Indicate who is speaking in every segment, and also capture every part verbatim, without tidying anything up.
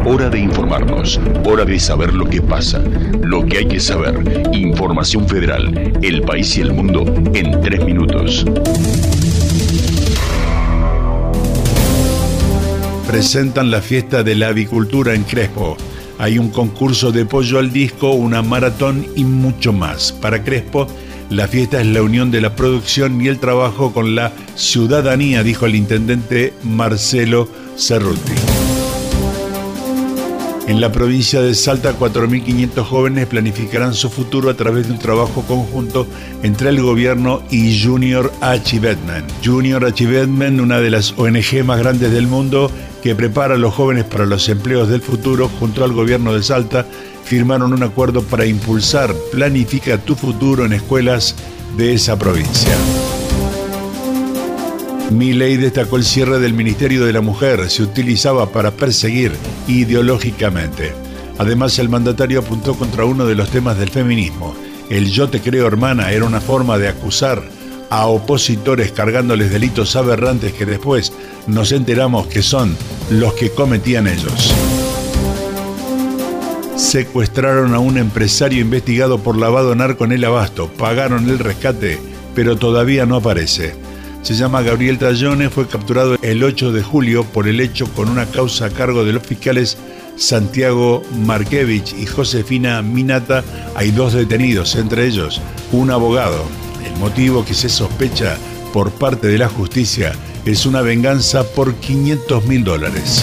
Speaker 1: Hora de informarnos, hora de saber lo que pasa, lo que hay que saber. Información Federal, el país y el mundo en tres minutos.
Speaker 2: Presentan la fiesta de la avicultura en Crespo. Hay un concurso de pollo al disco, una maratón y mucho más. Para Crespo, la fiesta es la unión de la producción y el trabajo con la ciudadanía, dijo el intendente Marcelo Cerruti. En la provincia de Salta, cuatro mil quinientos jóvenes planificarán su futuro a través de un trabajo conjunto entre el gobierno y Junior Achievement. Junior Achievement, una de las O N G más grandes del mundo que prepara a los jóvenes para los empleos del futuro, junto al gobierno de Salta, firmaron un acuerdo para impulsar Planifica tu futuro en escuelas de esa provincia. Milei destacó el cierre del Ministerio de la Mujer, se utilizaba para perseguir ideológicamente. Además, el mandatario apuntó contra uno de los temas del feminismo. El yo te creo hermana era una forma de acusar a opositores cargándoles delitos aberrantes que después nos enteramos que son los que cometían ellos. Secuestraron a un empresario investigado por lavado narco en el Abasto. Pagaron el rescate, pero todavía no aparece. Se llama Gabriel Tallone, fue capturado el ocho de julio por el hecho con una causa a cargo de los fiscales Santiago Markevich y Josefina Minata. Hay dos detenidos, entre ellos un abogado. El motivo que se sospecha por parte de la justicia es una venganza por quinientos mil dólares.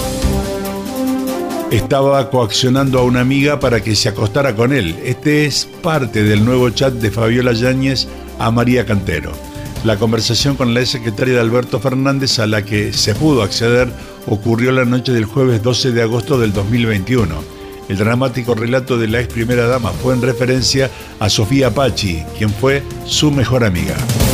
Speaker 2: Estaba coaccionando a una amiga para que se acostara con él. Este es parte del nuevo chat de Fabiola Yáñez a María Cantero. La conversación con la exsecretaria de Alberto Fernández, a la que se pudo acceder, ocurrió la noche del jueves doce de agosto del dos mil veintiuno. El dramático relato de la ex primera dama fue en referencia a Sofía Pachi, quien fue su mejor amiga.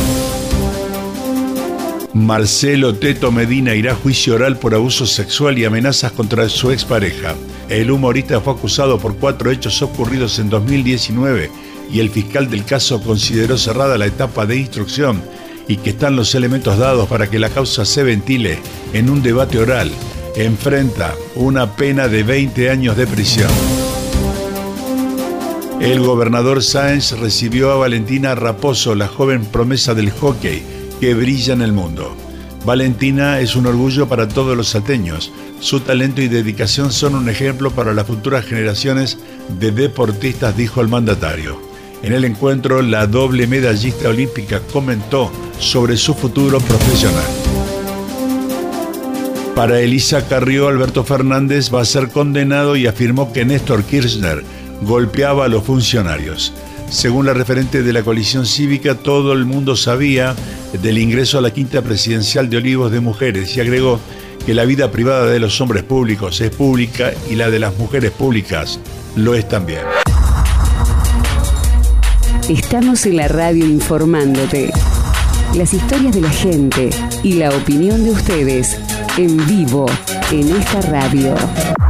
Speaker 2: Marcelo Teto Medina irá a juicio oral por abuso sexual y amenazas contra su expareja. El humorista fue acusado por cuatro hechos ocurridos en dos mil diecinueve y el fiscal del caso consideró cerrada la etapa de instrucción y que están los elementos dados para que la causa se ventile en un debate oral. Enfrenta una pena de veinte años de prisión. El gobernador Sáenz recibió a Valentina Raposo, la joven promesa del hockey que brilla en el mundo. Valentina es un orgullo para todos los salteños. Su talento y dedicación son un ejemplo para las futuras generaciones de deportistas, dijo el mandatario. En el encuentro, la doble medallista olímpica comentó sobre su futuro profesional. Para Elisa Carrió, Alberto Fernández va a ser condenado y afirmó que Néstor Kirchner golpeaba a los funcionarios. Según la referente de la coalición cívica, todo el mundo sabía del ingreso a la quinta presidencial de Olivos de mujeres y agregó que la vida privada de los hombres públicos es pública y la de las mujeres públicas lo es también.
Speaker 3: Estamos en la radio informándote. Las historias de la gente y la opinión de ustedes en vivo en esta radio.